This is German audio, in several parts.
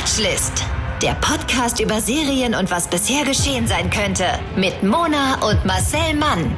Watchlist. Der Podcast über Serien und was bisher geschehen sein könnte. Mit Mona und Marcel Mann.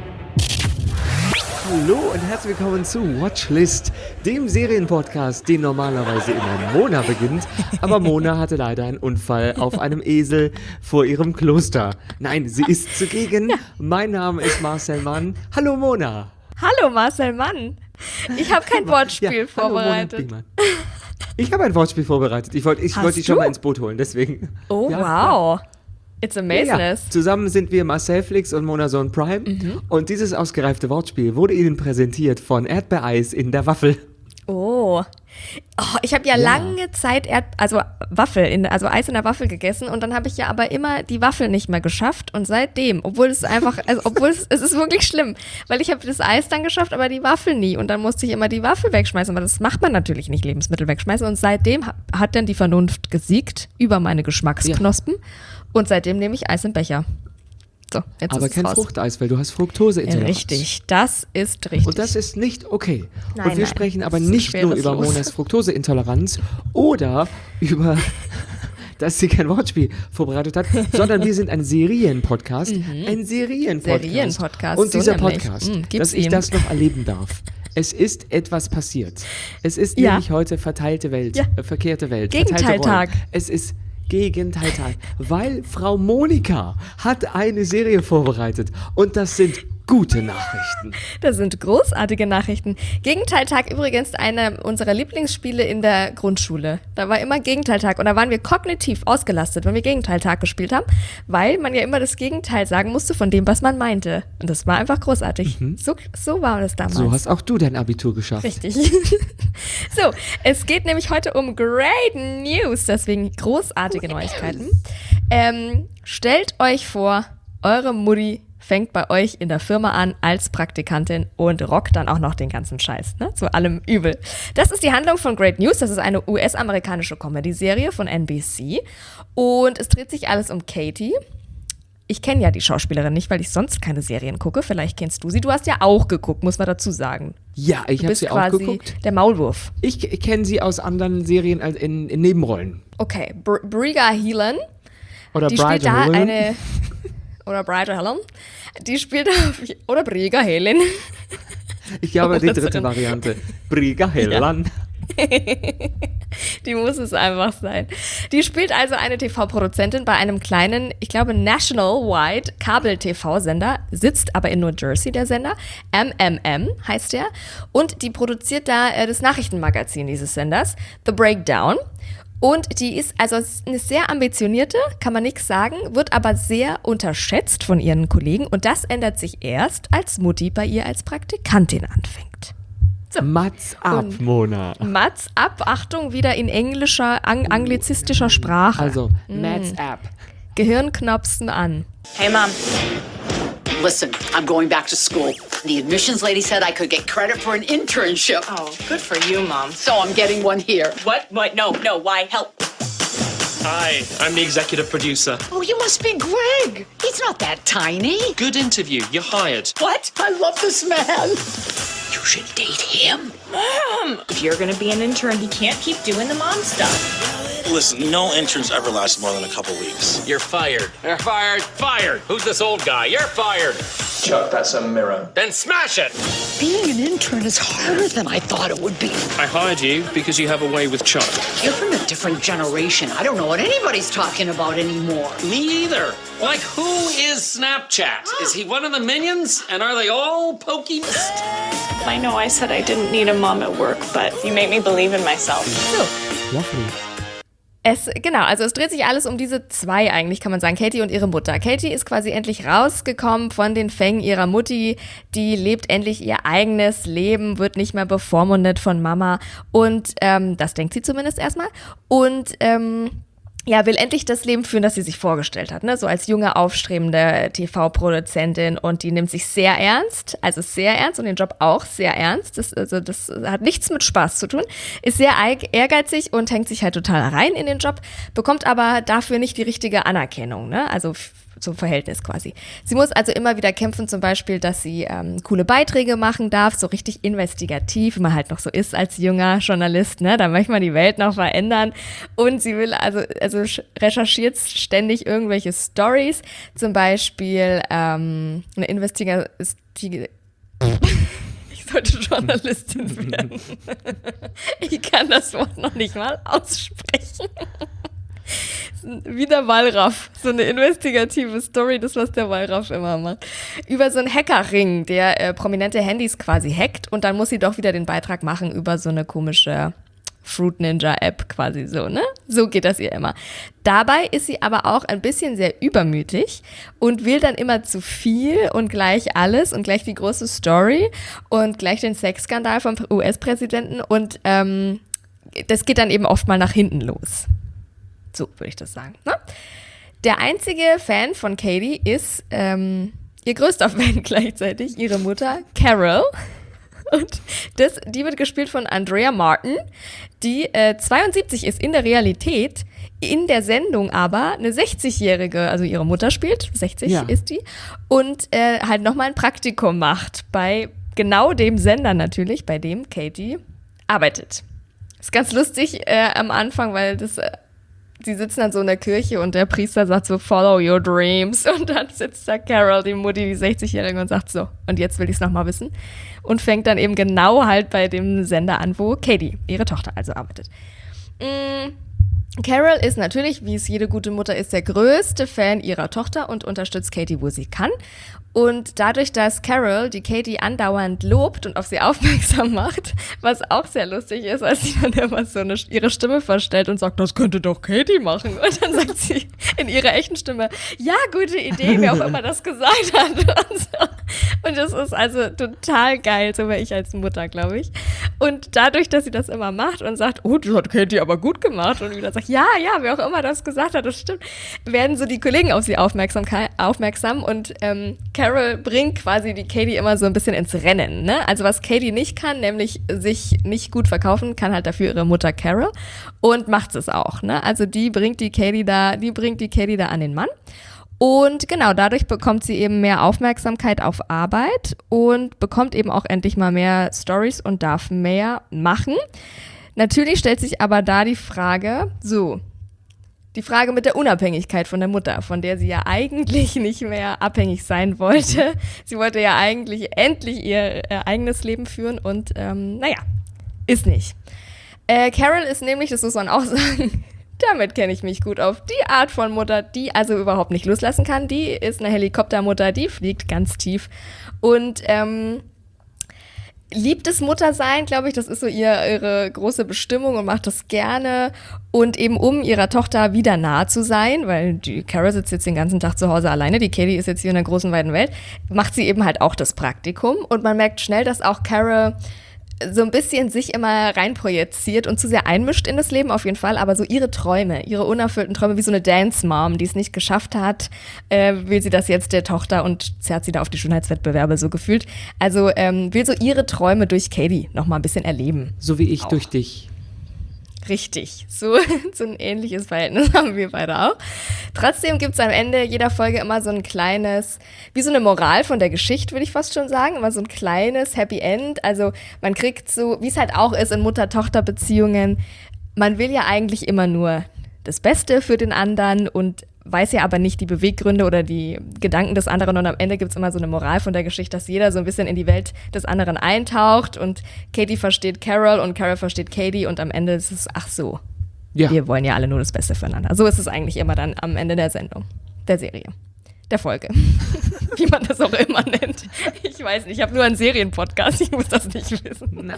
Hallo und herzlich willkommen zu Watchlist, dem Serienpodcast, den normalerweise immer Mona beginnt. Aber Mona hatte leider einen Unfall auf einem Esel vor ihrem Kloster. Nein, sie ist zugegen. Ja. Mein Name ist Marcel Mann. Hallo Mona. Hallo Marcel Mann. Ich habe kein Wortspiel vorbereitet. Hallo, Mona, ich habe ein Wortspiel vorbereitet. Ich wollte dich schon mal ins Boot holen, deswegen. Oh, ja, wow. It's amazing. Ja. Zusammen sind wir Marcel Flix und Mona Sohn Prime. Und dieses ausgereifte Wortspiel wurde Ihnen präsentiert von Erdbeereis in der Waffel. Oh, ich habe ja lange Zeit Eis in der Waffel gegessen und dann habe ich ja aber immer die Waffel nicht mehr geschafft und seitdem, es ist wirklich schlimm, weil ich habe das Eis dann geschafft, aber die Waffel nie und dann musste ich immer die Waffel wegschmeißen, aber das macht man natürlich nicht, Lebensmittel wegschmeißen und seitdem hat dann die Vernunft gesiegt über meine Geschmacksknospen und seitdem nehme ich Eis im Becher. So, jetzt aber ist es kein raus. Fruchteis, weil du hast Fructoseintoleranz. Richtig, das ist richtig. Und das ist nicht okay. Nein, und wir sprechen aber das ist nicht nur über schweres Monas Fructoseintoleranz oder über, dass sie kein Wortspiel vorbereitet hat, sondern wir sind ein Serienpodcast. Ein Serienpodcast. Und dieser Podcast, dass ich das noch erleben darf. Es ist etwas passiert. Es ist nämlich heute verkehrte Welt. Gegenteiltag. Es ist Gegenteiltag, weil Frau Monika hat eine Serie vorbereitet und das sind gute Nachrichten. Das sind großartige Nachrichten. Gegenteiltag übrigens einer unserer Lieblingsspiele in der Grundschule. Da war immer Gegenteiltag und da waren wir kognitiv ausgelastet, wenn wir Gegenteiltag gespielt haben, weil man ja immer das Gegenteil sagen musste von dem, was man meinte. Und das war einfach großartig. So war das damals. So hast auch du dein Abitur geschafft. Richtig. So, es geht nämlich heute um Great News, deswegen großartige Neuigkeiten. Stellt euch vor, eure Mutti fängt bei euch in der Firma an als Praktikantin und rockt dann auch noch den ganzen Scheiß, ne? Zu allem Übel. Das ist die Handlung von Great News. Das ist eine US-amerikanische Comedy-Serie von NBC. Und es dreht sich alles um Katie. Ich kenne ja die Schauspielerin nicht, weil ich sonst keine Serien gucke. Vielleicht kennst du sie. Du hast ja auch geguckt, muss man dazu sagen. Ja, ich habe sie auch geguckt. Der Maulwurf. Ich kenne sie aus anderen Serien in Nebenrollen. Okay, Briga Heelan. Oder die Briga spielt da Heelan. Oder Briga Heelan. Die spielt oder Briga Heelan. Ich glaube, die dritte Variante. Briga Heelan. Die muss es einfach sein. Die spielt also eine TV-Produzentin bei einem kleinen, ich glaube, National-Wide Kabel-TV-Sender, sitzt aber in New Jersey, der Sender. MMM heißt der. Und die produziert da das Nachrichtenmagazin dieses Senders, The Breakdown. Und die ist also eine sehr ambitionierte, kann man nichts sagen, wird aber sehr unterschätzt von ihren Kollegen. Und das ändert sich erst, als Mutti bei ihr als Praktikantin anfängt. So. Mats ab, Mona. Mats ab, Achtung, wieder in englischer, anglizistischer Sprache. Also, Mats ab. Gehirnknopsen an. Hey, Mom. Listen, I'm going back to school. The admissions lady said I could get credit for an internship. Oh, good for you, Mom. So I'm getting one here. What? No, why? Help. Hi, I'm the executive producer. Oh, you must be Greg. He's not that tiny. Good interview. You're hired. What? I love this man. You should date him. Mom! If you're gonna be an intern, he can't keep doing the mom stuff. Listen, no interns ever last more than a couple weeks. You're fired. You're fired. Fired. Who's this old guy? You're fired. Chuck, that's a mirror. Then smash it. Being an intern is harder than I thought it would be. I hired you because you have a way with Chuck. You're from a different generation. I don't know what anybody's talking about anymore. Me either. Like, who is Snapchat? Is he one of the minions? And are they all Pokemon? I know I said I didn't need a mom at work, but you make me believe in myself. So. Lovely. Es dreht sich alles um diese zwei eigentlich, kann man sagen, Katie und ihre Mutter. Katie ist quasi endlich rausgekommen von den Fängen ihrer Mutti, die lebt endlich ihr eigenes Leben, wird nicht mehr bevormundet von Mama und das denkt sie zumindest erstmal und will endlich das Leben führen, das sie sich vorgestellt hat, ne? So als junge, aufstrebende TV-Produzentin und die nimmt sich sehr ernst und den Job auch sehr ernst. Das hat nichts mit Spaß zu tun, ist sehr ehrgeizig und hängt sich halt total rein in den Job, bekommt aber dafür nicht die richtige Anerkennung, ne? Also zum Verhältnis quasi. Sie muss also immer wieder kämpfen, zum Beispiel, dass sie coole Beiträge machen darf, so richtig investigativ, wie man halt noch so ist als junger Journalist, ne? Da möchte man die Welt noch verändern. Und sie will also recherchiert ständig irgendwelche Stories, zum Beispiel eine Ich sollte Journalistin werden. Ich kann das Wort noch nicht mal aussprechen. Wie der Wallraff. So eine investigative Story, das, was der Wallraff immer macht. Über so einen Hackerring, der prominente Handys quasi hackt und dann muss sie doch wieder den Beitrag machen über so eine komische Fruit Ninja App quasi so, ne? So geht das ihr immer. Dabei ist sie aber auch ein bisschen sehr übermütig und will dann immer zu viel und gleich alles und gleich die große Story und gleich den Sexskandal vom US-Präsidenten und das geht dann eben oft mal nach hinten los. So würde ich das sagen. Ne? Der einzige Fan von Katie ist ihr größter Fan gleichzeitig, ihre Mutter Carol. Und die wird gespielt von Andrea Martin, die 72 ist in der Realität, in der Sendung aber eine 60-Jährige, also ihre Mutter spielt, 60 ist die, und halt nochmal ein Praktikum macht bei genau dem Sender natürlich, bei dem Katie arbeitet. Ist ganz lustig am Anfang, weil die sitzen dann so in der Kirche und der Priester sagt so, follow your dreams. Und dann sitzt da Carol, die Mutti, die 60-Jährige, und sagt so, und jetzt will ich es nochmal wissen. Und fängt dann eben genau halt bei dem Sender an, wo Katie, ihre Tochter, also arbeitet. Carol ist natürlich, wie es jede gute Mutter ist, der größte Fan ihrer Tochter und unterstützt Katie, wo sie kann. Und dadurch, dass Carol die Katie andauernd lobt und auf sie aufmerksam macht, was auch sehr lustig ist, als sie dann immer so ihre Stimme verstellt und sagt, das könnte doch Katie machen. Und dann sagt sie in ihrer echten Stimme, ja, gute Idee, wer auch immer das gesagt hat. Und das ist also total geil, so wäre ich als Mutter, glaube ich. Und dadurch, dass sie das immer macht und sagt, oh, das hat Katie aber gut gemacht und wieder sagt, ja, wer auch immer das gesagt hat, das stimmt, werden so die Kollegen auf sie aufmerksam und Carol bringt quasi die Katie immer so ein bisschen ins Rennen, ne? Also was Katie nicht kann, nämlich sich nicht gut verkaufen, kann halt dafür ihre Mutter Carol und macht es auch, ne? Also die bringt die Katie da an den Mann. Und genau, dadurch bekommt sie eben mehr Aufmerksamkeit auf Arbeit und bekommt eben auch endlich mal mehr Storys und darf mehr machen. Natürlich stellt sich aber da die Frage mit der Unabhängigkeit von der Mutter, von der sie ja eigentlich nicht mehr abhängig sein wollte. Sie wollte ja eigentlich endlich ihr eigenes Leben führen und ist nicht. Carol ist nämlich, das muss man auch sagen, damit kenne ich mich gut auf, die Art von Mutter, die also überhaupt nicht loslassen kann. Die ist eine Helikoptermutter, die fliegt ganz tief und liebt es Muttersein, glaube ich, das ist so ihre große Bestimmung und macht das gerne und eben um ihrer Tochter wieder nahe zu sein, weil die Carol sitzt jetzt den ganzen Tag zu Hause alleine, die Katie ist jetzt hier in der großen, weiten Welt, macht sie eben halt auch das Praktikum und man merkt schnell, dass auch Carol so ein bisschen sich immer reinprojiziert und zu sehr einmischt in das Leben auf jeden Fall, aber so ihre Träume, ihre unerfüllten Träume, wie so eine Dance-Mom, die es nicht geschafft hat, will sie das jetzt der Tochter und zerrt sie da auf die Schönheitswettbewerbe so gefühlt. Also will so ihre Träume durch Katie noch mal ein bisschen erleben. So wie ich auch. Durch dich. Richtig, so ein ähnliches Verhältnis haben wir beide auch. Trotzdem gibt es am Ende jeder Folge immer so ein kleines, wie so eine Moral von der Geschichte, würde ich fast schon sagen, immer so ein kleines Happy End. Also man kriegt so, wie es halt auch ist in Mutter-Tochter-Beziehungen, man will ja eigentlich immer nur das Beste für den anderen und weiß ja aber nicht die Beweggründe oder die Gedanken des anderen und am Ende gibt es immer so eine Moral von der Geschichte, dass jeder so ein bisschen in die Welt des anderen eintaucht und Katie versteht Carol und Carol versteht Katie und am Ende ist es, ach so, wir wollen ja alle nur das Beste füreinander. So ist es eigentlich immer dann am Ende der Sendung, der Serie, der Folge, wie man das auch immer nennt. Ich weiß nicht, ich habe nur einen Serienpodcast, ich muss das nicht wissen. Nein.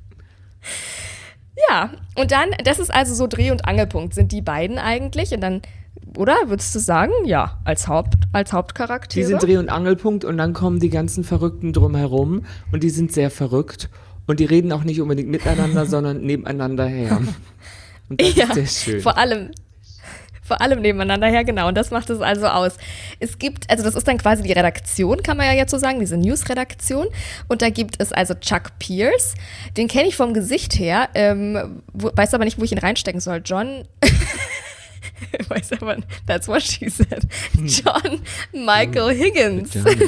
Ja, und dann, das ist also so Dreh- und Angelpunkt, sind die beiden eigentlich und dann oder? Würdest du sagen? Ja, als Hauptcharaktere. Die sind Dreh- und Angelpunkt und dann kommen die ganzen Verrückten drumherum und die sind sehr verrückt und die reden auch nicht unbedingt miteinander, sondern nebeneinander her. Und das ist sehr schön. Vor allem nebeneinander her, genau. Und das macht es also aus. Es gibt, also das ist dann quasi die Redaktion, kann man ja jetzt so sagen, diese News-Redaktion. Und da gibt es also Chuck Pierce. Den kenne ich vom Gesicht her, weiß aber nicht, wo ich ihn reinstecken soll. John weiß aber, that's what she said. John Michael Higgins.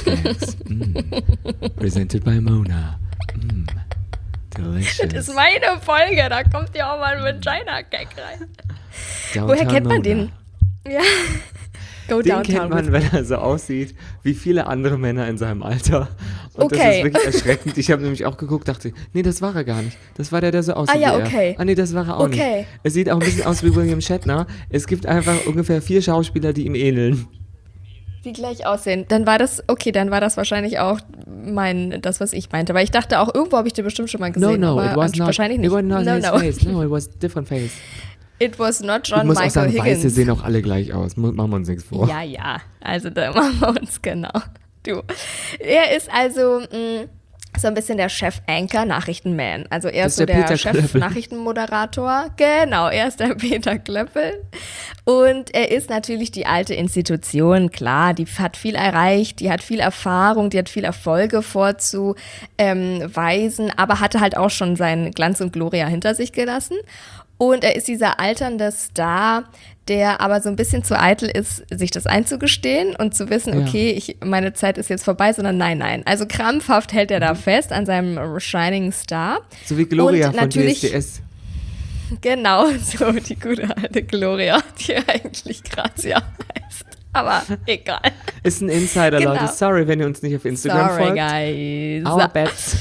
Presented by Mona. Delicious. Das ist meine Folge, da kommt ja auch mal ein Vagina-Gag rein. Woher kennt man den? Ja. Den kennt man, wenn er so aussieht wie viele andere Männer in seinem Alter. Und das ist wirklich erschreckend. Ich habe nämlich auch geguckt, dachte, nee, das war er gar nicht. Das war der so aussieht wie er. Ah, nee, das war er auch nicht. Er sieht auch ein bisschen aus wie William Shatner. Es gibt einfach ungefähr 4 Schauspieler, die ihm ähneln. Die gleich aussehen. Dann war das wahrscheinlich auch das, was ich meinte. Weil ich dachte auch, irgendwo habe ich den bestimmt schon mal gesehen. No, aber it was not. Wahrscheinlich nicht. It was not his face. No, it was a different face. It was not John Michael Higgins. Ich muss auch sagen, Weiße sehen auch alle gleich aus. Machen wir uns nichts vor. Ja. Also da machen wir uns genau. Er ist also so ein bisschen der Chef-Anchor, Nachrichtenman. Also er ist so der Chef-Nachrichtenmoderator. Genau, er ist der Peter Klöppel. Und er ist natürlich die alte Institution. Klar, die hat viel erreicht, die hat viel Erfahrung, die hat viel Erfolge vorzuweisen, aber hatte halt auch schon seinen Glanz und Gloria hinter sich gelassen. Und er ist dieser alternde Star, der aber so ein bisschen zu eitel ist, sich das einzugestehen und zu wissen, okay, meine Zeit ist jetzt vorbei, sondern nein. Also krampfhaft hält er da fest an seinem Shining Star. So wie Gloria von DSDS. Genau, so die gute alte Gloria, die eigentlich Grazia heißt. Aber egal. Ist ein Insider, genau. Leute. Sorry, wenn ihr uns nicht auf Instagram folgt. Sorry, guys. Our bets.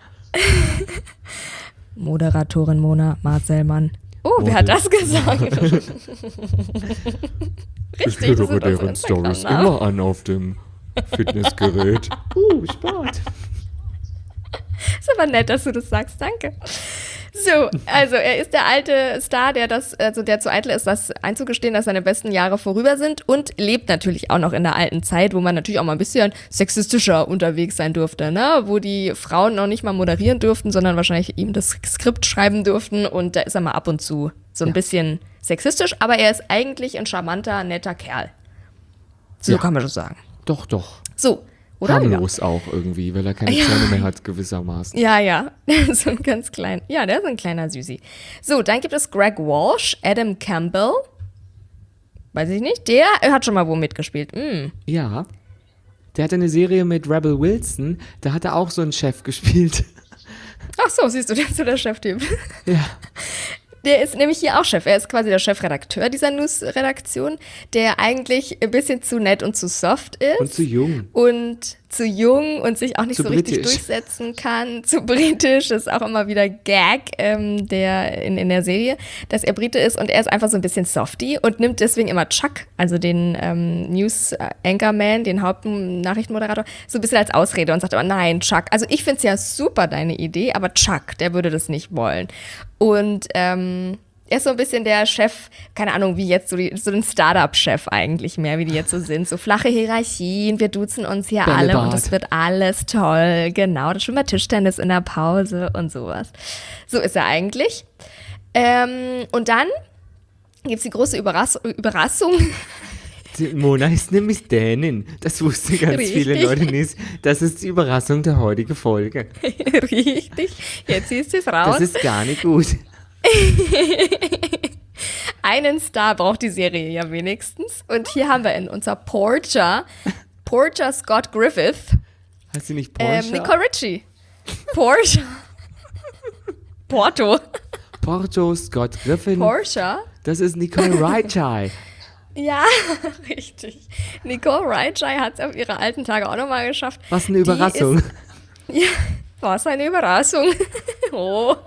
Moderatorin Mona Marcellmann. Oh, wer hat das gesagt? Ich höre deren Stories immer an auf dem Fitnessgerät. Sport. Ist aber nett, dass du das sagst, danke. So, also er ist der alte Star, der zu eitel ist, das einzugestehen, dass seine besten Jahre vorüber sind und lebt natürlich auch noch in der alten Zeit, wo man natürlich auch mal ein bisschen sexistischer unterwegs sein durfte, ne? Wo die Frauen noch nicht mal moderieren durften, sondern wahrscheinlich ihm das Skript schreiben durften und da ist er mal ab und zu so ein bisschen sexistisch, aber er ist eigentlich ein charmanter, netter Kerl. So kann man das sagen. Doch. So. Oder? Harmlos auch irgendwie, weil er keine Zähne mehr hat, gewissermaßen. Ja, so ein ganz klein. Ja, der ist ein kleiner Süßi. So, dann gibt es Greg Walsh, Adam Campbell. Weiß ich nicht. Der hat schon mal wo mitgespielt. Ja. Der hat eine Serie mit Rebel Wilson, da hat er auch so einen Chef gespielt. Ach so, siehst du, der ist so der Cheftyp. Ja. Der ist nämlich hier auch Chef. Er ist quasi der Chefredakteur dieser News-Redaktion, der eigentlich ein bisschen zu nett und zu soft ist. Und zu jung. Und sich auch nicht so richtig durchsetzen kann. Zu britisch, das ist auch immer wieder Gag in der Serie, dass er Brite ist und er ist einfach so ein bisschen softy und nimmt deswegen immer Chuck, also den News-Anchorman, den Hauptnachrichtenmoderator, so ein bisschen als Ausrede und sagt aber, nein, Chuck, also ich finde es ja super, deine Idee, aber Chuck, der würde das nicht wollen. Und er ist so ein bisschen der Chef, keine Ahnung, wie jetzt so ein Startup-Chef eigentlich mehr, wie die jetzt so sind. So flache Hierarchien, wir duzen uns hier alle und das wird alles toll. Genau, das schon mal Tischtennis in der Pause und sowas. So ist er eigentlich. Und dann gibt es die große Überraschung. Mona ist nämlich Dänin. Das wussten ganz viele Leute nicht. Das ist die Überraschung der heutigen Folge. Richtig, jetzt siehst du es raus. Das ist gar nicht gut. Einen Star braucht die Serie ja wenigstens. Und hier haben wir in unser Portia Scott Griffith. Heißt sie nicht Portia? Nicole Richie. Portia. Porto Scott Griffith. Portia. Das ist Nicole Richie. Ja, richtig. Nicole Richie hat es auf ihre alten Tage auch nochmal geschafft. Was eine Überraschung. Was eine Überraschung. Oh.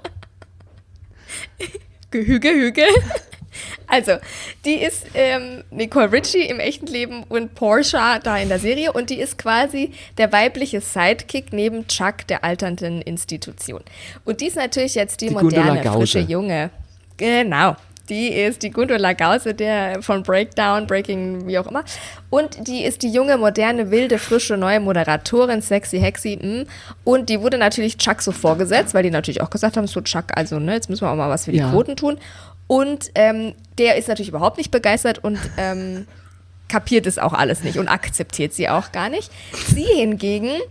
Hüge. Also, die ist Nicole Richie im echten Leben und Portia da in der Serie und die ist quasi der weibliche Sidekick neben Chuck, der alternden Institution. Und die ist natürlich jetzt die moderne, frische Junge. Genau. Die ist die Gundula Gause, der von Breaking, wie auch immer. Und die ist die junge, moderne, wilde, frische, neue Moderatorin, sexy, hexy. Und die wurde natürlich Chuck so vorgesetzt, weil die natürlich auch gesagt haben, so Chuck, also ne, jetzt müssen wir auch mal was für die Quoten tun. Und der ist natürlich überhaupt nicht begeistert und kapiert es auch alles nicht und akzeptiert sie auch gar nicht. Sie hingegen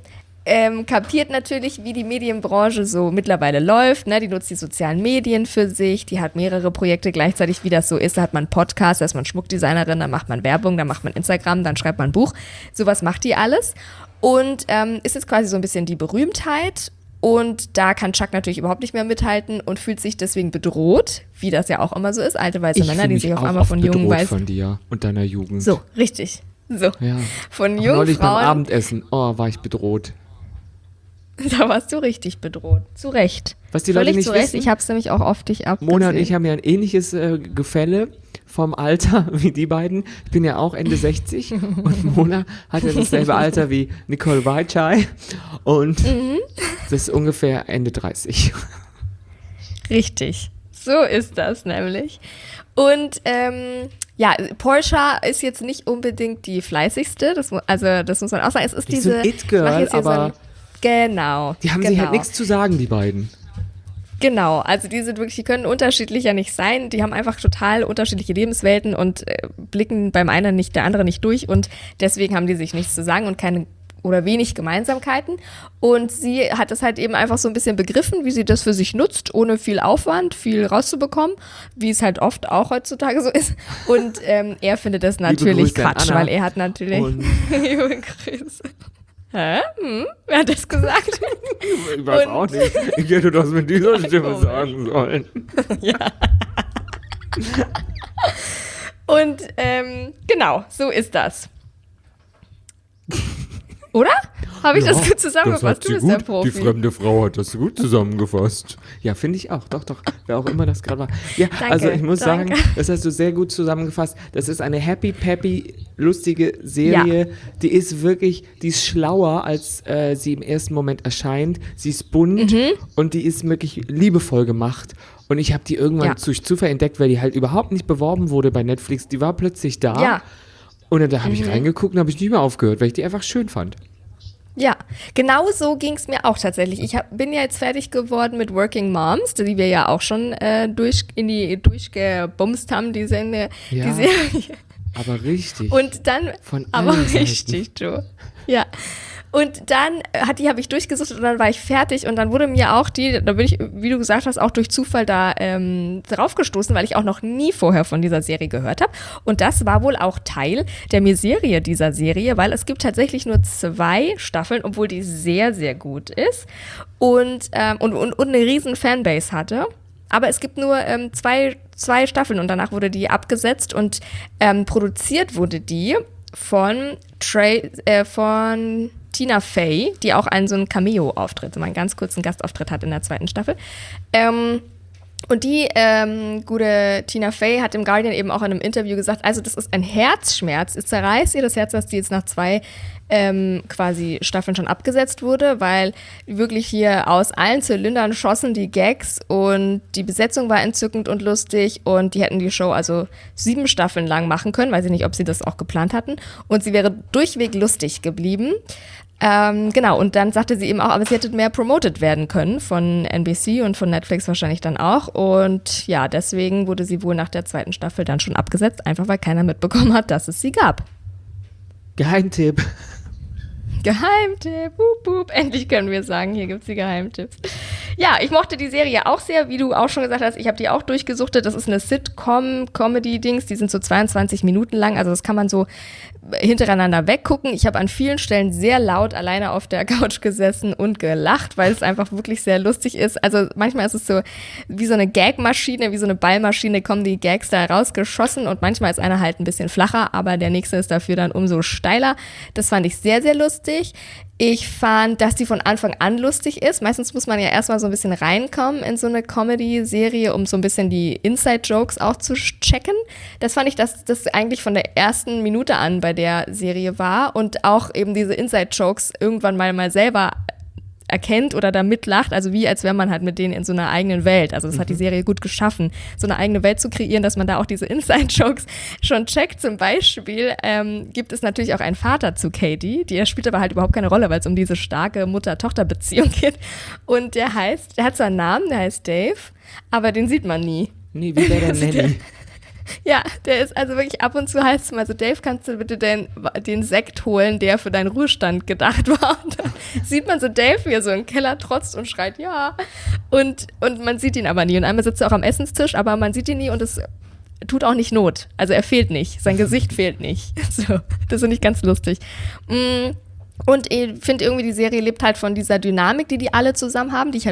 kapiert natürlich, wie die Medienbranche so mittlerweile läuft. Ne? Die nutzt die sozialen Medien für sich, die hat mehrere Projekte gleichzeitig, wie das so ist. Da hat man einen Podcast, da ist man Schmuckdesignerin, dann macht man Werbung, dann macht man Instagram, dann schreibt man ein Buch. Sowas macht die alles. Und ist jetzt quasi so ein bisschen die Berühmtheit. Und da kann Chuck natürlich überhaupt nicht mehr mithalten und fühlt sich deswegen bedroht, wie das ja auch immer so ist. Alte weiße Männer, die sich auf einmal von jungen weißen... von dir und deiner Jugend. So, richtig. So. Ja. Von auch jungen neulich Frauen... beim Abendessen, war ich bedroht. Da warst du richtig bedroht. Zu Recht. Was die Leute Völlig nicht zu Recht. wissen, Ich hab's nämlich auch auf dich abgesehen. Mona und ich haben ja ein ähnliches Gefälle vom Alter wie die beiden. Ich bin ja auch Ende 60 und Mona hat ja dasselbe Alter wie Nicole Weichai und das ist ungefähr Ende 30. Richtig. So ist das nämlich. Und Portia ist jetzt nicht unbedingt die fleißigste, das muss man auch sagen. Es ist diese so ein It-Girl, aber genau. Die haben sich halt nichts zu sagen, die beiden. Genau, also die sind wirklich, die können unterschiedlicher nicht sein, die haben einfach total unterschiedliche Lebenswelten und blicken beim einen nicht, der andere nicht durch und deswegen haben die sich nichts zu sagen und keine oder wenig Gemeinsamkeiten und sie hat es halt eben einfach so ein bisschen begriffen, wie sie das für sich nutzt, ohne viel Aufwand, viel rauszubekommen, wie es halt oft auch heutzutage so ist und er findet das natürlich Quatsch, weil er hat natürlich liebe Grüße. Hä? Wer hat das gesagt? Ich weiß auch nicht. Ich hätte das mit dieser Stimme sagen sollen. Ja. Und genau, so ist das. Oder? Habe ich das gut zusammengefasst? Du bist der Profi. Die fremde Frau hat das gut zusammengefasst. Ja, finde ich auch. Doch. Wer auch immer das gerade war. Ja, danke, also ich muss sagen, das hast du sehr gut zusammengefasst. Das ist eine happy, peppy, lustige Serie. Ja. Die ist schlauer, als sie im ersten Moment erscheint. Sie ist bunt und die ist wirklich liebevoll gemacht. Und ich habe die irgendwann durch Zufall entdeckt, weil die halt überhaupt nicht beworben wurde bei Netflix. Die war plötzlich da. Ja. Und dann habe ich reingeguckt und habe ich nicht mehr aufgehört, weil ich die einfach schön fand. Ja, genau so ging es mir auch tatsächlich. Ich bin ja jetzt fertig geworden mit Working Moms, die wir ja auch schon durchgebumst haben, die Serie. Aber richtig. Und dann, richtig, Joe. Ja. Und dann habe ich durchgesucht und dann war ich fertig und dann wurde mir auch da bin ich, wie du gesagt hast, auch durch Zufall da drauf gestoßen, weil ich auch noch nie vorher von dieser Serie gehört habe. Und das war wohl auch Teil der Miserie dieser Serie, weil es gibt tatsächlich nur 2 Staffeln, obwohl die sehr, sehr gut ist und eine riesen Fanbase hatte. Aber es gibt nur zwei Staffeln und danach wurde die abgesetzt und produziert wurde die von Tina Fey, die auch so einen Cameo-Auftritt, so einen ganz kurzen Gastauftritt hat in der 2. Staffel. Und die gute Tina Fey hat im Guardian eben auch in einem Interview gesagt, also das ist ein Herzschmerz, es zerreißt ihr das Herz, dass die jetzt nach 2 quasi Staffeln schon abgesetzt wurde, weil wirklich hier aus allen Zylindern schossen die Gags und die Besetzung war entzückend und lustig und die hätten die Show also 7 Staffeln lang machen können, weiß ich nicht, ob sie das auch geplant hatten und sie wäre durchweg lustig geblieben. Genau, und dann sagte sie eben auch, aber sie hätte mehr promoted werden können von NBC und von Netflix wahrscheinlich dann auch. Und ja, deswegen wurde sie wohl nach der 2. Staffel dann schon abgesetzt, einfach weil keiner mitbekommen hat, dass es sie gab. Geheimtipp. Geheimtipp, wup, wup. Endlich können wir sagen, hier gibt es die Geheimtipps. Ja, ich mochte die Serie auch sehr, wie du auch schon gesagt hast, ich habe die auch durchgesuchtet. Das ist eine Sitcom-Comedy-Dings, die sind so 22 Minuten lang, also das kann man so hintereinander weggucken. Ich habe an vielen Stellen sehr laut alleine auf der Couch gesessen und gelacht, weil es einfach wirklich sehr lustig ist. Also manchmal ist es so wie so eine Gagmaschine, wie so eine Ballmaschine, kommen die Gags da rausgeschossen und manchmal ist einer halt ein bisschen flacher, aber der nächste ist dafür dann umso steiler. Das fand ich sehr, sehr lustig. Ich fand, dass die von Anfang an lustig ist. Meistens muss man ja erstmal so ein bisschen reinkommen in so eine Comedy-Serie, um so ein bisschen die Inside-Jokes auch zu checken. Das fand ich, dass das eigentlich von der ersten Minute an bei der Serie war und auch eben diese Inside-Jokes irgendwann mal selber erkennt oder da mitlacht, also wie als wäre man halt mit denen in so einer eigenen Welt. Also das hat die Serie gut geschaffen, so eine eigene Welt zu kreieren, dass man da auch diese Inside-Jokes schon checkt. Zum Beispiel gibt es natürlich auch einen Vater zu Katie, der spielt aber halt überhaupt keine Rolle, weil es um diese starke Mutter-Tochter-Beziehung geht. Und der hat zwar einen Namen, der heißt Dave, aber den sieht man nie. Nee, wie wäre der Nanny? Ja, der ist also wirklich ab und zu heißt es mal so, Dave, kannst du bitte den Sekt holen, der für deinen Ruhestand gedacht war? Und dann sieht man so Dave, wie er so im Keller trotzt und schreit, ja. Und man sieht ihn aber nie. Und einmal sitzt er auch am Essenstisch, aber man sieht ihn nie und es tut auch nicht Not. Also er fehlt nicht, sein Gesicht fehlt nicht. So, das finde ich ganz lustig. Und ich finde irgendwie, die Serie lebt halt von dieser Dynamik, die alle zusammen haben, die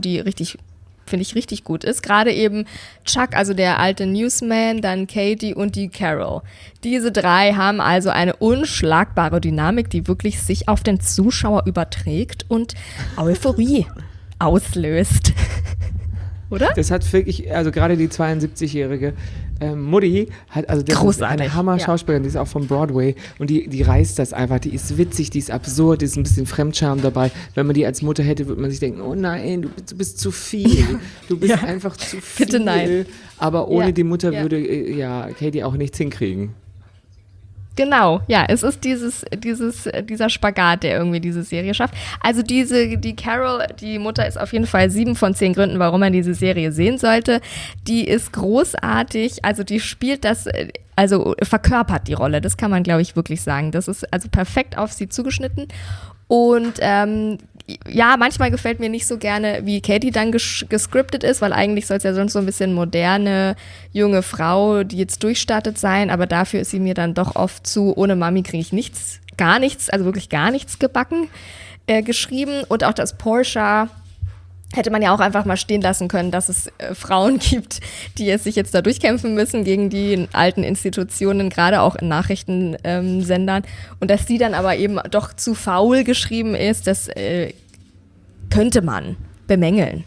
finde ich richtig gut ist. Gerade eben Chuck, also der alte Newsman, dann Katie und die Carol. Diese drei haben also eine unschlagbare Dynamik, die wirklich sich auf den Zuschauer überträgt und Euphorie auslöst. Oder? Das hat wirklich, also gerade die 72-jährige Mutti hat, also das ist eine Hammer-Schauspielerin, die ist auch von Broadway und die reißt das einfach, die ist witzig, die ist absurd, die ist ein bisschen Fremdscham dabei. Wenn man die als Mutter hätte, würde man sich denken, oh nein, du bist zu viel, du bist einfach zu viel. Bitte nein. Aber ohne die Mutter würde Katie auch nichts hinkriegen. Genau, ja, es ist dieser Spagat, der irgendwie diese Serie schafft. Also die Carol, die Mutter, ist auf jeden Fall 7 von 10 Gründen, warum man diese Serie sehen sollte. Die ist großartig, also die spielt verkörpert die Rolle, das kann man, glaube ich, wirklich sagen. Das ist also perfekt auf sie zugeschnitten. Und manchmal gefällt mir nicht so gerne, wie Katie dann gescriptet ist, weil eigentlich soll es ja sonst so ein bisschen moderne, junge Frau, die jetzt durchstartet sein, aber dafür ist sie mir dann doch oft zu, ohne Mami kriege ich gar nichts, also wirklich gar nichts gebacken, geschrieben. Und auch das Portia hätte man ja auch einfach mal stehen lassen können, dass es Frauen gibt, die es sich jetzt da durchkämpfen müssen gegen die alten Institutionen, gerade auch in Nachrichtensendern. Und dass die dann aber eben doch zu faul geschrieben ist, das könnte man bemängeln.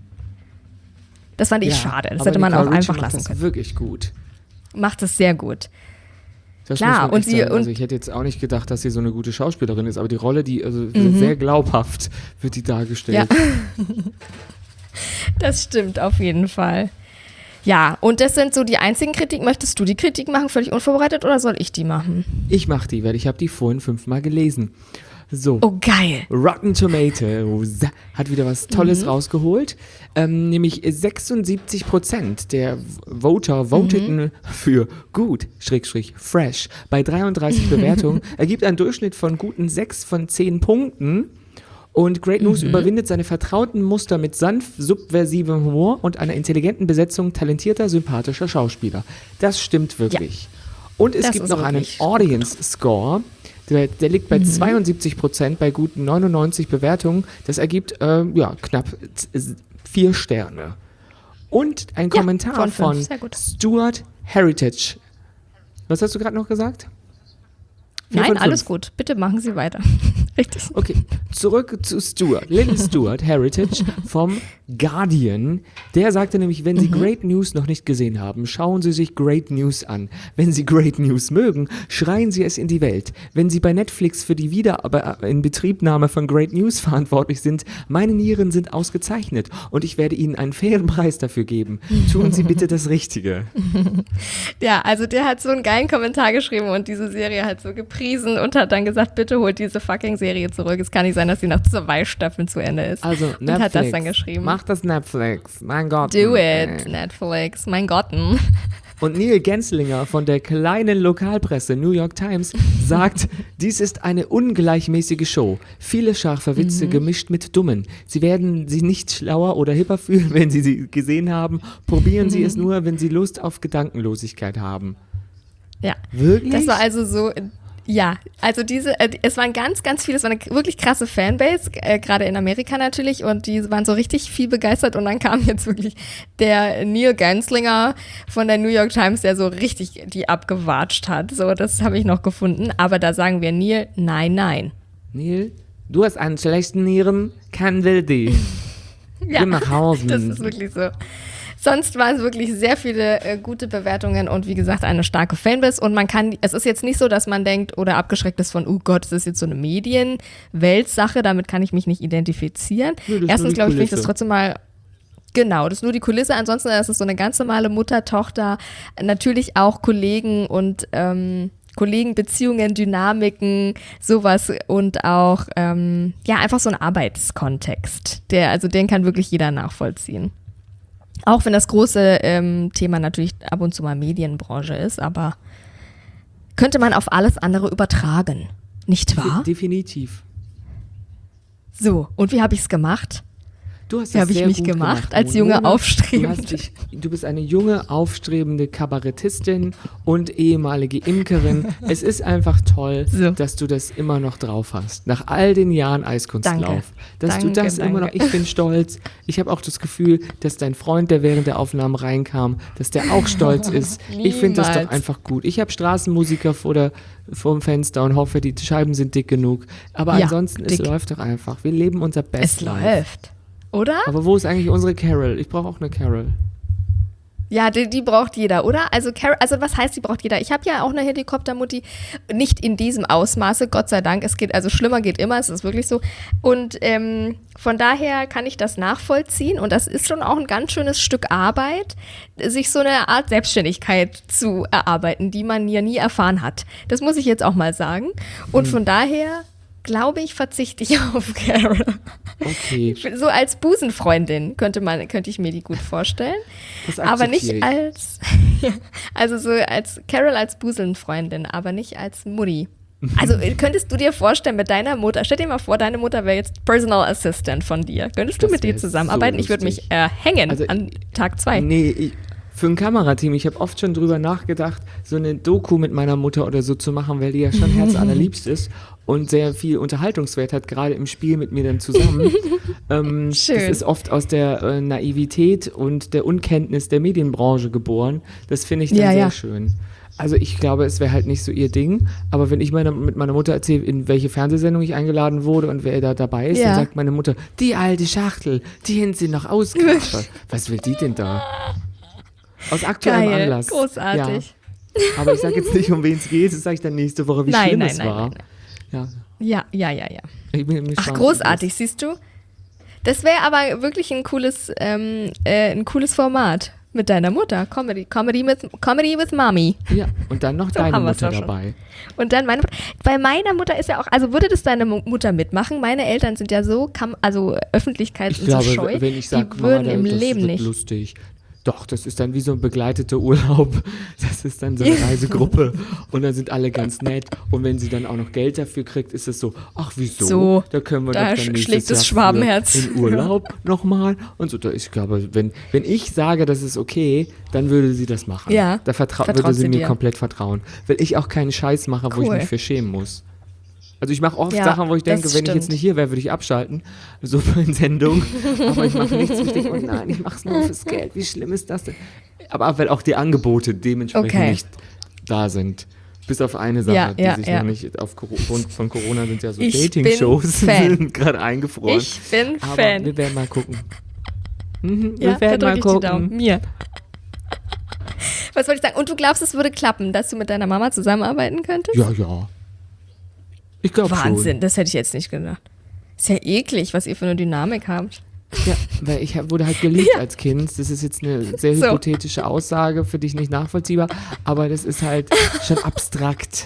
Das fand ich schade. Das hätte man auch einfach lassen können. Das wirklich gut. Macht es sehr gut. Das klar, muss man echt sagen. Also ich hätte jetzt auch nicht gedacht, dass sie so eine gute Schauspielerin ist, aber die Rolle, sehr glaubhaft wird die dargestellt. Ja. Das stimmt auf jeden Fall. Ja, und das sind so die einzigen Kritiken. Möchtest du die Kritik machen, völlig unvorbereitet, oder soll ich die machen? Ich mache die, weil ich habe die vorhin 5-mal gelesen. So. Oh, geil. Rotten Tomatoes hat wieder was Tolles rausgeholt. Nämlich 76% der Voter voteten für gut, /fresh. Bei 33 Bewertungen ergibt einen Durchschnitt von guten 6 von 10 Punkten. Und Great News überwindet seine vertrauten Muster mit sanft subversivem Humor und einer intelligenten Besetzung talentierter, sympathischer Schauspieler. Das stimmt wirklich. Ja. Und es gibt noch einen Audience Score. Der liegt bei 72% bei guten 99 Bewertungen. Das ergibt knapp 4 Sterne. Und ein Kommentar von Stuart Heritage. Was hast du gerade noch gesagt? Nein, alles gut. Bitte machen Sie weiter. Richtig. Okay, zurück zu Little Stuart Heritage vom Guardian. Der sagte nämlich, wenn Sie Great News noch nicht gesehen haben, schauen Sie sich Great News an. Wenn Sie Great News mögen, schreien Sie es in die Welt. Wenn Sie bei Netflix für die Wiederinbetriebnahme von Great News verantwortlich sind, meine Nieren sind ausgezeichnet und ich werde Ihnen einen fairen Preis dafür geben. Tun Sie bitte das Richtige. Ja, also der hat so einen geilen Kommentar geschrieben und diese Serie hat so gepriesen und hat dann gesagt, bitte holt diese fucking Serie zurück. Es kann nicht sein, dass sie nach 2 Staffeln zu Ende ist. Also Netflix, und hat das dann geschrieben. Mach das Netflix, mein Gott. Do it, Netflix, mein Gott. Und Neil Genslinger von der kleinen Lokalpresse New York Times sagt, dies ist eine ungleichmäßige Show. Viele scharfe Witze gemischt mit dummen. Sie werden sich nicht schlauer oder hipper fühlen, wenn sie gesehen haben. Probieren Sie es nur, wenn Sie Lust auf Gedankenlosigkeit haben. Ja. Wirklich? Das war also so... Ja, also es waren ganz, ganz viele, es war eine wirklich krasse Fanbase, gerade in Amerika natürlich, und die waren so richtig viel begeistert und dann kam jetzt wirklich der Neil Genslinger von der New York Times, der so richtig die abgewatscht hat. So, das habe ich noch gefunden, aber da sagen wir Neil, nein. Neil, du hast einen schlechten Nieren, kein will die. Ja, geh nach Hause. Das ist wirklich so. Sonst waren es wirklich sehr viele gute Bewertungen und wie gesagt eine starke Fanbase und es ist jetzt nicht so, dass man denkt oder abgeschreckt ist von, oh Gott, das ist jetzt so eine Medienweltsache, damit kann ich mich nicht identifizieren. Erstens glaube ich, finde ich das trotzdem mal, genau, das ist nur die Kulisse, ansonsten ist es so eine ganz normale Mutter-Tochter, natürlich auch Kollegen und Kollegenbeziehungen, Dynamiken, sowas und auch, einfach so ein Arbeitskontext, den kann wirklich jeder nachvollziehen. Auch wenn das große Thema natürlich ab und zu mal Medienbranche ist, aber könnte man auf alles andere übertragen, nicht wahr? Definitiv. So, und wie habe ich es gemacht? Du hast Wie das habe ich sehr mich gut gemacht als junge Mona, Aufstrebende? Du bist eine junge, aufstrebende Kabarettistin und ehemalige Imkerin. Es ist einfach toll, dass du das immer noch drauf hast. Nach all den Jahren Eiskunstlauf. Du das immer noch, ich bin stolz. Ich habe auch das Gefühl, dass dein Freund, der während der Aufnahmen reinkam, dass der auch stolz ist. Ich finde das doch einfach gut. Ich habe Straßenmusiker vor dem Fenster und hoffe, die Scheiben sind dick genug. Aber ansonsten, es läuft doch einfach. Wir leben unser Bestes. Es läuft. Oder? Aber wo ist eigentlich unsere Carol? Ich brauche auch eine Carol. Ja, die braucht jeder, oder? Also was heißt, die braucht jeder? Ich habe ja auch eine Helikoptermutti, nicht in diesem Ausmaße, Gott sei Dank. Also schlimmer geht immer, es ist wirklich so. Und von daher kann ich das nachvollziehen und das ist schon auch ein ganz schönes Stück Arbeit, sich so eine Art Selbstständigkeit zu erarbeiten, die man ja nie erfahren hat. Das muss ich jetzt auch mal sagen. Und von daher glaube ich, verzichte ich auf Carol. Okay. So als Busenfreundin könnte ich mir die gut vorstellen. Aber nicht als, also so als Carol als Busenfreundin, aber nicht als Mutti. Also könntest du dir vorstellen mit deiner Mutter, stell dir mal vor, deine Mutter wäre jetzt Personal Assistant von dir. Könntest du mit dir zusammenarbeiten? So ich würde mich hängen an Tag 2. Nee, für ein Kamerateam, ich habe oft schon drüber nachgedacht, so eine Doku mit meiner Mutter oder so zu machen, weil die ja schon herzallerliebst ist und sehr viel Unterhaltungswert hat, gerade im Spiel mit mir dann zusammen. Schön. Das ist oft aus der Naivität und der Unkenntnis der Medienbranche geboren. Das finde ich dann sehr schön. Also ich glaube, es wäre halt nicht so ihr Ding, aber wenn ich mit meiner Mutter erzähle, in welche Fernsehsendung ich eingeladen wurde und wer da dabei ist, dann sagt meine Mutter, die alte Schachtel, die haben sie noch ausgeklappert. Was will die denn da? Aus aktuellem Anlass. Großartig. Ja. Aber ich sage jetzt nicht, um wen es geht, das sage ich dann nächste Woche, wie schlimm es war. Ja. Ich bin Ach, großartig, siehst du? Das wäre aber wirklich ein cooles Format mit deiner Mutter. Comedy with Mommy. Ja, und dann noch deine Mutter dabei. Und dann bei meiner Mutter ist ja auch, also würde das deine Mutter mitmachen? Meine Eltern sind ja so, öffentlichkeits- und so scheu. Wenn ich sage, die würden Mama, im das Leben wird nicht. Lustig. Doch, das ist dann wie so ein begleiteter Urlaub. Das ist dann so eine Reisegruppe und dann sind alle ganz nett. Und wenn sie dann auch noch Geld dafür kriegt, ist es so, ach wieso? So, da können wir da doch dann schlägt das Jahr Schwabenherz. In Urlaub nochmal. Und so, ich glaube, wenn ich sage, das ist okay, dann würde sie das machen. Ja, da würde sie mir komplett vertrauen. Weil ich auch keinen Scheiß mache, wo ich mich für schämen muss. Also ich mache oft Sachen, wo ich denke, wenn ich jetzt nicht hier wäre, würde ich abschalten. So in Sendung. Aber ich mache nichts, wo ich denke, oh nein, ich mache es nur fürs Geld. Wie schlimm ist das denn? Aber weil auch die Angebote dementsprechend nicht da sind. Bis auf eine Sache, die sich noch nicht aufgrund von Corona sind ja so Dating-Shows sind gerade eingefroren. Ich bin aber Fan. Wir werden mal gucken. Wir werden mal gucken. Mir. Was wollte ich sagen? Und du glaubst, es würde klappen, dass du mit deiner Mama zusammenarbeiten könntest? Ja. Ich glaube schon. Wahnsinn, das hätte ich jetzt nicht gedacht. Ist ja eklig, was ihr für eine Dynamik habt. Ja, weil ich wurde halt geliebt als Kind. Das ist jetzt eine sehr hypothetische Aussage, für dich nicht nachvollziehbar, aber das ist halt schon abstrakt.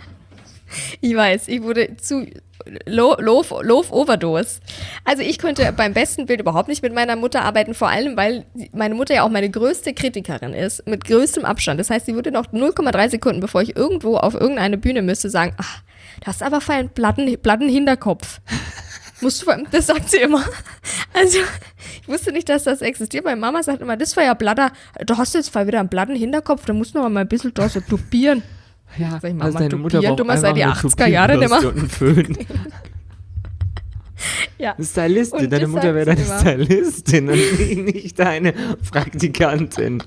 Ich weiß, ich wurde zu Love-Overdose. Also ich könnte beim besten Bild überhaupt nicht mit meiner Mutter arbeiten, vor allem, weil meine Mutter ja auch meine größte Kritikerin ist, mit größtem Abstand. Das heißt, sie würde noch 0,3 Sekunden, bevor ich irgendwo auf irgendeine Bühne müsste, sagen, ach, du hast aber feinen platten Hinterkopf. Das sagt sie immer. Also, ich wusste nicht, dass das existiert. Meine Mama sagt immer, das war ja Blatter, du hast jetzt wieder einen platten Hinterkopf, da musst du noch mal ein bisschen da so tupieren. Ja, sag ich, Mama, also deine Mutter braucht du machst seit die einfach 80er Jahre nicht mehr. Föhn. Ja. Stylistin, deine Mutter wäre deine Stylistin und nicht deine Praktikantin.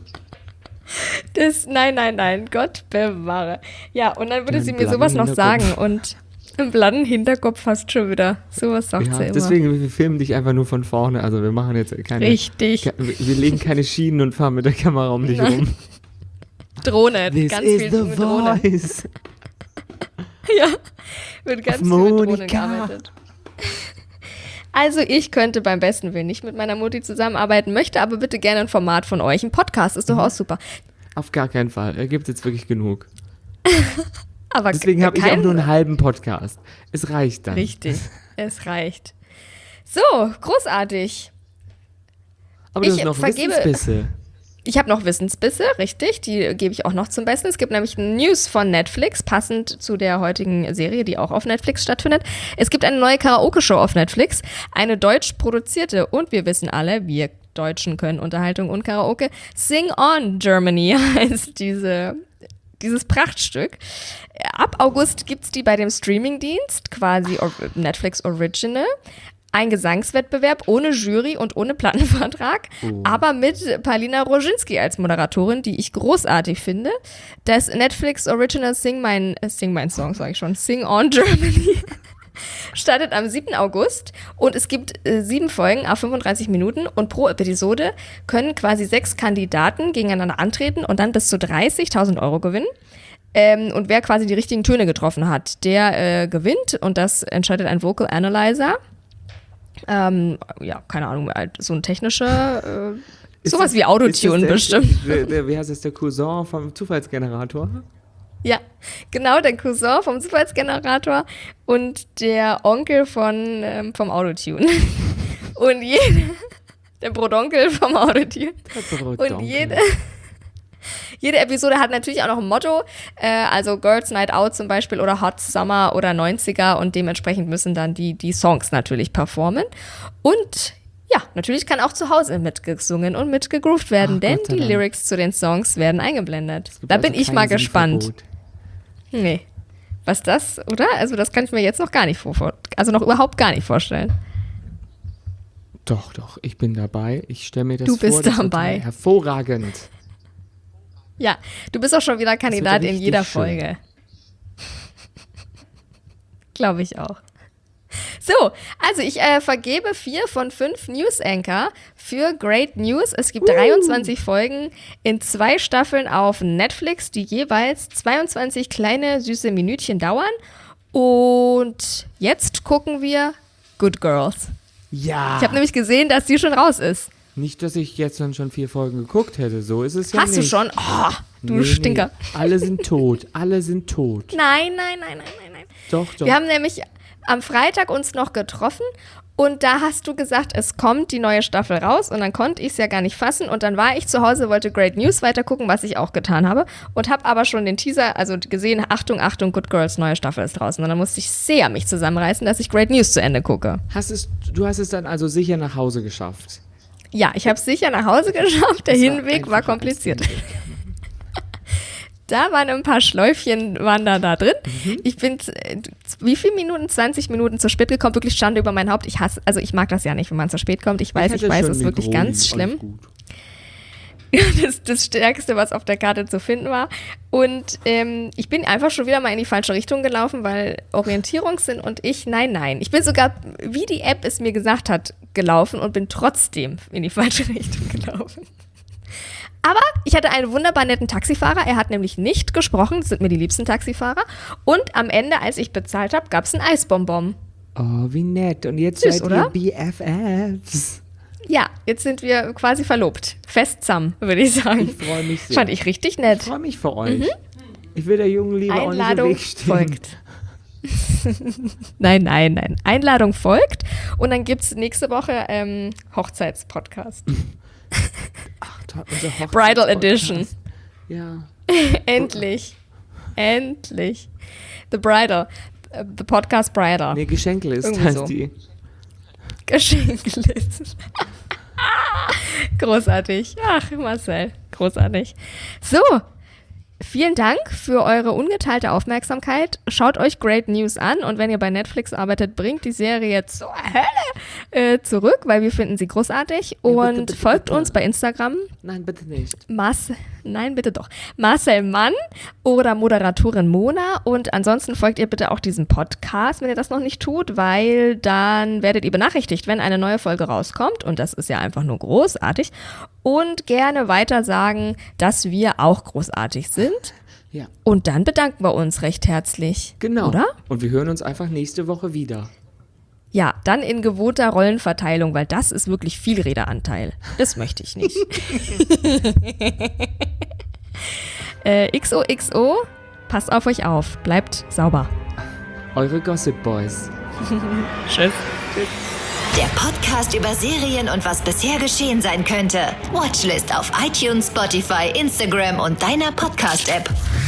Nein, Gott bewahre. Ja, und dann würde sie mir sowas noch sagen und einen blatten Hinterkopf hast schon wieder. Sowas sagt sie immer. Deswegen, wir filmen dich einfach nur von vorne. Also wir machen jetzt keine... Richtig. Wir legen keine Schienen und fahren mit der Kamera um dich rum. Drohne, This ganz is viel the mit Drohne. voice. Ja, wird ganz viel mit Drohne gearbeitet. Also ich könnte beim besten Willen nicht mit meiner Mutti zusammenarbeiten, möchte aber bitte gerne ein Format von euch. Ein Podcast ist doch auch super. Auf gar keinen Fall. Er gibt jetzt wirklich genug. Aber deswegen habe ich auch nur einen halben Podcast. Es reicht dann. Richtig, es reicht. So, großartig. Aber du hast noch Wissensbisse. Ich habe noch Wissensbisse, richtig, die gebe ich auch noch zum Besten. Es gibt nämlich News von Netflix, passend zu der heutigen Serie, die auch auf Netflix stattfindet. Es gibt eine neue Karaoke-Show auf Netflix, eine deutsch produzierte, und wir wissen alle, wir Deutschen können Unterhaltung und Karaoke. Sing On Germany heißt dieses Prachtstück. Ab August gibt es die bei dem Streamingdienst, quasi Netflix Original. Ein Gesangswettbewerb ohne Jury und ohne Plattenvertrag, aber mit Paulina Roginski als Moderatorin, die ich großartig finde. Das Netflix Original Sing Song, sage ich schon, Sing On Germany startet am 7. August und es gibt 7 Folgen auf 35 Minuten und pro Episode können quasi 6 Kandidaten gegeneinander antreten und dann bis zu 30.000 € gewinnen. Und wer quasi die richtigen Töne getroffen hat, der gewinnt, und das entscheidet ein Vocal Analyzer. Ja, keine Ahnung, so ein technischer, sowas wie Autotune bestimmt. Wie heißt das, der Cousin vom Zufallsgenerator? Ja, genau, der Cousin vom Zufallsgenerator und der Onkel vom Autotune. Und der Brodonkel vom Autotune. Und jede Episode hat natürlich auch noch ein Motto, also Girls Night Out zum Beispiel oder Hot Summer oder 90er, und dementsprechend müssen dann die Songs natürlich performen. Und ja, natürlich kann auch zu Hause mitgesungen und mitgegroovt werden, denn die Lyrics zu den Songs werden eingeblendet. Da bin ich mal gespannt. Nee, was das, oder? Also das kann ich mir jetzt noch gar nicht überhaupt gar nicht vorstellen. Doch, ich bin dabei. Ich stelle mir das vor. Du bist das dabei. Hervorragend. Ja, du bist auch schon wieder Kandidat in jeder Folge. Glaube ich auch. So, also ich vergebe 4 von 5 News Anchor für Great News. Es gibt 23 Folgen in 2 Staffeln auf Netflix, die jeweils 22 kleine, süße Minütchen dauern. Und jetzt gucken wir Good Girls. Ja. Ich habe nämlich gesehen, dass die schon raus ist. Nicht, dass ich jetzt dann schon 4 Folgen geguckt hätte, so ist es ja Hast nicht. du schon? Oh, du Stinker. Nee. Alle sind tot, Nein. Doch. Wir haben nämlich am Freitag uns noch getroffen und da hast du gesagt, es kommt die neue Staffel raus, und dann konnte ich es ja gar nicht fassen, und dann war ich zu Hause, wollte Great News weitergucken, was ich auch getan habe, und habe aber schon den Teaser, also gesehen, Achtung, Good Girls, neue Staffel ist draußen, und dann musste ich sehr mich zusammenreißen, dass ich Great News zu Ende gucke. Du hast es dann also sicher nach Hause geschafft? Ja, ich habe es sicher nach Hause geschafft, der Hinweg war kompliziert. Da waren ein paar Schläufchen da drin. Ich bin, wie viele Minuten? 20 Minuten zu spät gekommen. Wirklich Schande über mein Haupt. Ich mag das ja nicht, wenn man zu spät kommt. Ich weiß, es ist wirklich ganz schlimm. Das Stärkste, was auf der Karte zu finden war. Und ich bin einfach schon wieder mal in die falsche Richtung gelaufen, weil Orientierungssinn und ich, nein. Ich bin sogar, wie die App es mir gesagt hat, gelaufen und bin trotzdem in die falsche Richtung gelaufen. Aber ich hatte einen wunderbar netten Taxifahrer. Er hat nämlich nicht gesprochen. Das sind mir die liebsten Taxifahrer. Und am Ende, als ich bezahlt habe, gab es ein Eisbonbon. Oh, wie nett. Und jetzt Süß, seid oder? ihr BFFs. Ja, jetzt sind wir quasi verlobt. Fest zusammen, würde ich sagen. Ich freue mich sehr. Fand ich richtig nett. Ich freue mich für euch. Ich will der jungen Liebe Einladung auch nicht im Weg stehen. folgt. Nein. Einladung folgt. Und dann gibt es nächste Woche Hochzeitspodcast. Ach, unser Hochzeitspodcast. Bridal Edition. Ja. Endlich. The Bridal. The Podcast Bridal. Nee, Geschenklist Irgendwie heißt so. die. Geschenklist. Großartig. Ach, Marcel, großartig. So, vielen Dank für eure ungeteilte Aufmerksamkeit. Schaut euch Great News an, und wenn ihr bei Netflix arbeitet, bringt die Serie zur Hölle zurück, weil wir finden sie großartig. Und bitte, folgt bitte. uns bei Instagram. Nein, bitte nicht. Nein, bitte doch. Marcel Mann oder Moderatorin Mona. Und ansonsten folgt ihr bitte auch diesem Podcast, wenn ihr das noch nicht tut, weil dann werdet ihr benachrichtigt, wenn eine neue Folge rauskommt. Und das ist ja einfach nur großartig. Und gerne weiter sagen, dass wir auch großartig sind. Ja. Und dann bedanken wir uns recht herzlich. Genau. Oder? Und wir hören uns einfach nächste Woche wieder. Ja, dann in gewohnter Rollenverteilung, weil das ist wirklich viel Redeanteil. Das möchte ich nicht. XOXO, passt auf euch auf, bleibt sauber. Eure Gossip Boys. Tschüss. Der Podcast über Serien und was bisher geschehen sein könnte. Watchlist auf iTunes, Spotify, Instagram und deiner Podcast-App.